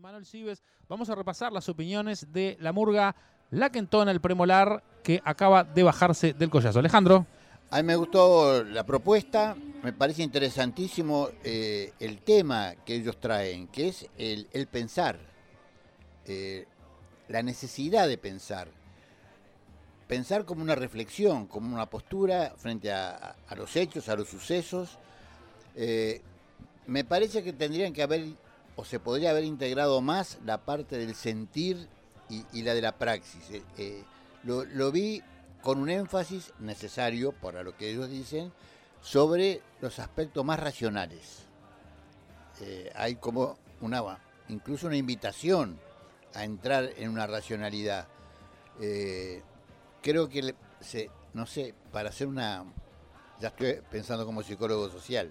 Manuel Cibes, vamos a repasar las opiniones de la murga La Quentona, el premolar, que acaba de bajarse del collazo. Alejandro. A mí me gustó la propuesta, me parece interesantísimo el tema que ellos traen, que es el pensar, la necesidad de pensar. Pensar como una reflexión, como una postura frente a los hechos, a los sucesos. Me parece que tendrían que haber, o se podría haber integrado más la parte del sentir y la de la praxis. Lo vi con un énfasis necesario, para lo que ellos dicen, sobre los aspectos más racionales. Hay como incluso una invitación a entrar en una racionalidad. Creo que, no sé, para hacer ya estoy pensando como psicólogo social,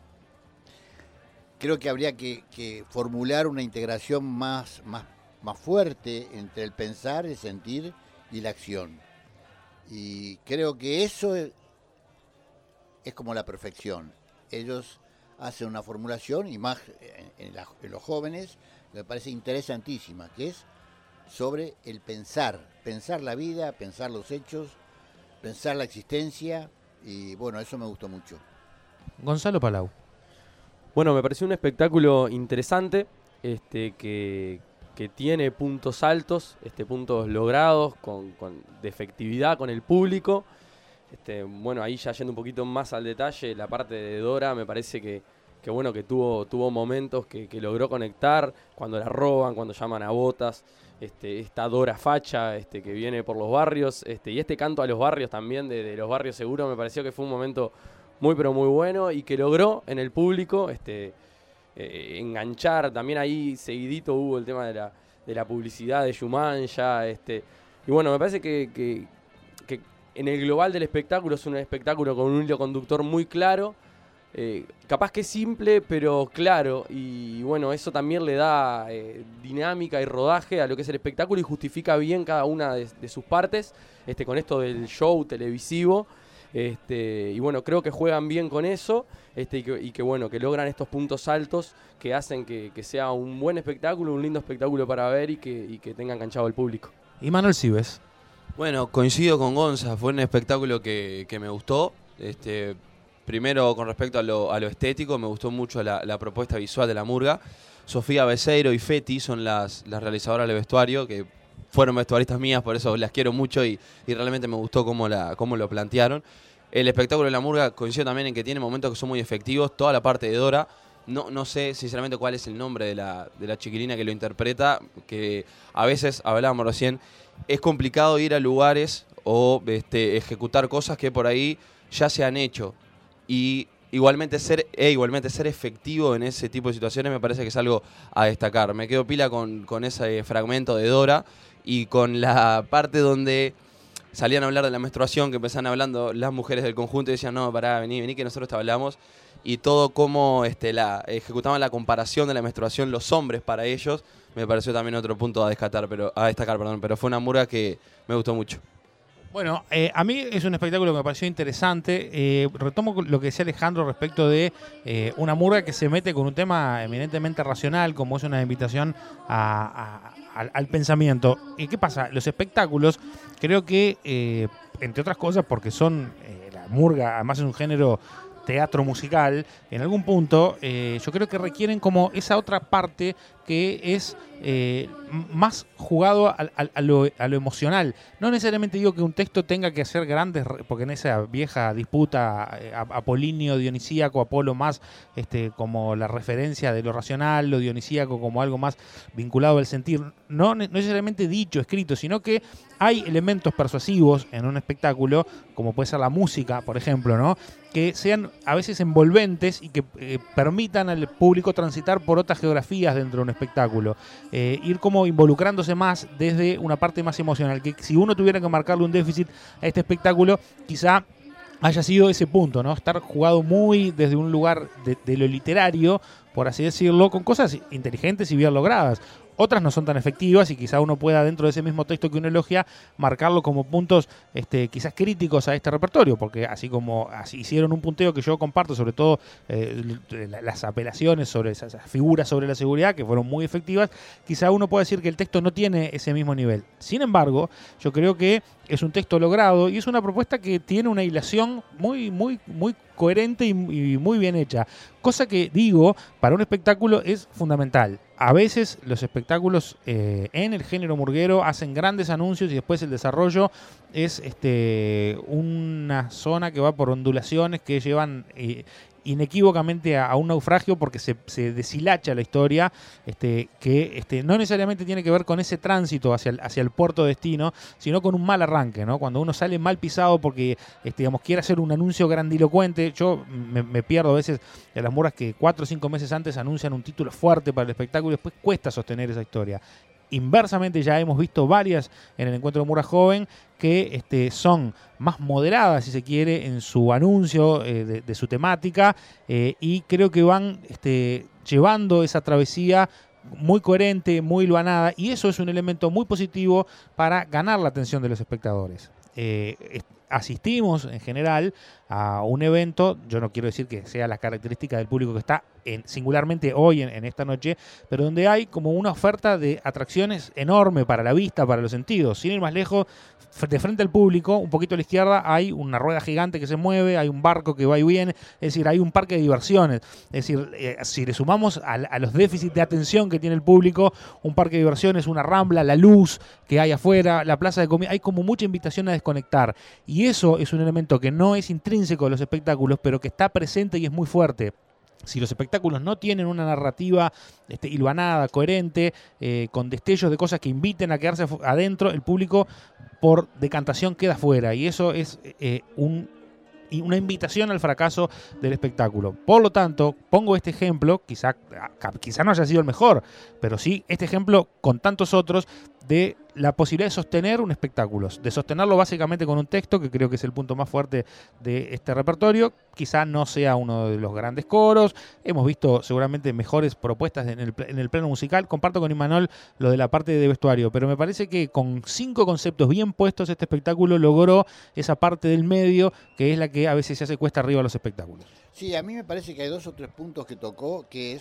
creo que habría que formular una integración más fuerte entre el pensar, el sentir y la acción. Y creo que eso es como la perfección. Ellos hacen una formulación, y más en los jóvenes, que me parece interesantísima, que es sobre el pensar la vida, pensar los hechos, pensar la existencia, y bueno, eso me gustó mucho. Gonzalo Palau. Bueno, me pareció un espectáculo interesante, que tiene puntos altos, puntos logrados, de efectividad con el público. Bueno, ahí ya yendo un poquito más al detalle, la parte de Dora me parece que tuvo momentos que logró conectar, cuando la roban, cuando llaman a botas, esta Dora facha, que viene por los barrios, y canto a los barrios también, de los barrios seguros, me pareció que fue un momento muy pero muy bueno y que logró en el público enganchar. También ahí seguidito hubo el tema de la publicidad de Yumanji, y bueno, me parece que en el global del espectáculo es un espectáculo con un hilo conductor muy claro, capaz que simple pero claro, y bueno, eso también le da dinámica y rodaje a lo que es el espectáculo y justifica bien cada una de sus partes, con esto del show televisivo. Y bueno, creo que juegan bien con eso, y que bueno, que logran estos puntos altos que hacen que sea un buen espectáculo, un lindo espectáculo para ver y que tenga enganchado al público. Y Manuel Cibes. Bueno, coincido con Gonza, fue un espectáculo que me gustó. Primero, con respecto a lo estético, me gustó mucho la propuesta visual de la murga. Sofía Becerro y Feti son las realizadoras del vestuario, que fueron vestuaristas mías, por eso las quiero mucho y realmente me gustó cómo lo plantearon. El espectáculo de la murga coincido también en que tiene momentos que son muy efectivos. Toda la parte de Dora, no sé sinceramente cuál es el nombre de la chiquilina que lo interpreta, que a veces, hablábamos recién, es complicado ir a lugares o ejecutar cosas que por ahí ya se han hecho. Y igualmente ser efectivo en ese tipo de situaciones me parece que es algo a destacar. Me quedo pila con ese fragmento de Dora y con la parte donde salían a hablar de la menstruación, que empezaban hablando las mujeres del conjunto y decían, no, pará, vení que nosotros te hablamos. Y todo cómo ejecutaban la comparación de la menstruación los hombres para ellos, me pareció también otro punto a destacar, pero fue una murga que me gustó mucho. Bueno, a mí es un espectáculo que me pareció interesante. Retomo lo que decía Alejandro respecto de una murga que se mete con un tema eminentemente racional, como es una invitación al pensamiento. ¿Y qué pasa? Los espectáculos, creo que, entre otras cosas, porque son la murga, además es un género teatro musical, en algún punto yo creo que requieren como esa otra parte que es más jugado a lo emocional. No necesariamente digo que un texto tenga que hacer grandes, porque en esa vieja disputa apolíneo, dionisíaco, Apolo más como la referencia de lo racional, lo dionisíaco como algo más vinculado al sentir. No necesariamente dicho, escrito, sino que hay elementos persuasivos en un espectáculo, como puede ser la música, por ejemplo, ¿no?, que sean a veces envolventes y que permitan al público transitar por otras geografías dentro de un espectáculo. Ir como involucrándose más desde una parte más emocional, que si uno tuviera que marcarle un déficit a este espectáculo, quizá haya sido ese punto, ¿no? Estar jugado muy desde un lugar de lo literario, por así decirlo, con cosas inteligentes y bien logradas. otras no son tan efectivas y quizá uno pueda dentro de ese mismo texto que uno elogia marcarlo como puntos quizás críticos a este repertorio, porque así hicieron un punteo que yo comparto, sobre todo las apelaciones sobre esas figuras sobre la seguridad que fueron muy efectivas, quizá uno pueda decir que el texto no tiene ese mismo nivel. Sin embargo, yo creo que es un texto logrado y es una propuesta que tiene una hilación muy, muy, muy coherente y muy bien hecha. Cosa que, digo, para un espectáculo es fundamental. A veces los espectáculos en el género murguero hacen grandes anuncios y después el desarrollo es una zona que va por ondulaciones que llevan inequívocamente a un naufragio porque se deshilacha la historia, que no necesariamente tiene que ver con ese tránsito hacia el puerto destino, sino con un mal arranque, ¿no? Cuando uno sale mal pisado porque quiere hacer un anuncio grandilocuente. Yo me pierdo a veces de las murgas que 4 o 5 meses antes anuncian un título fuerte para el espectáculo y después cuesta sostener esa historia. Inversamente ya hemos visto varias en el encuentro de Murga Joven que son más moderadas, si se quiere, en su anuncio de su temática, y creo que van llevando esa travesía muy coherente, muy hilvanada, y eso es un elemento muy positivo para ganar la atención de los espectadores. Asistimos en general a un evento, yo no quiero decir que sea la característica del público que está singularmente hoy en esta noche, pero donde hay como una oferta de atracciones enorme para la vista, para los sentidos. Sin ir más lejos, de frente al público, un poquito a la izquierda, hay una rueda gigante que se mueve, hay un barco que va y viene, es decir, hay un parque de diversiones. Es decir, si le sumamos a los déficits de atención que tiene el público, un parque de diversiones, una rambla, la luz que hay afuera, la plaza de comida, hay como mucha invitación a desconectar. Y eso es un elemento que no es intrínseco de los espectáculos, pero que está presente y es muy fuerte. Si los espectáculos no tienen una narrativa hilvanada, coherente, con destellos de cosas que inviten a quedarse adentro, el público por decantación queda fuera. Y eso es una invitación al fracaso del espectáculo. Por lo tanto, pongo este ejemplo, quizá no haya sido el mejor, pero sí este ejemplo con tantos otros de la posibilidad de sostener un espectáculo, de sostenerlo básicamente con un texto, que creo que es el punto más fuerte de este repertorio. Quizá no sea uno de los grandes coros, hemos visto seguramente mejores propuestas en el plano musical. Comparto con Imanol lo de la parte de vestuario, pero me parece que con 5 conceptos bien puestos este espectáculo logró esa parte del medio que es la que a veces se hace cuesta arriba a los espectáculos. Sí, a mí me parece que hay 2 o 3 puntos que tocó, que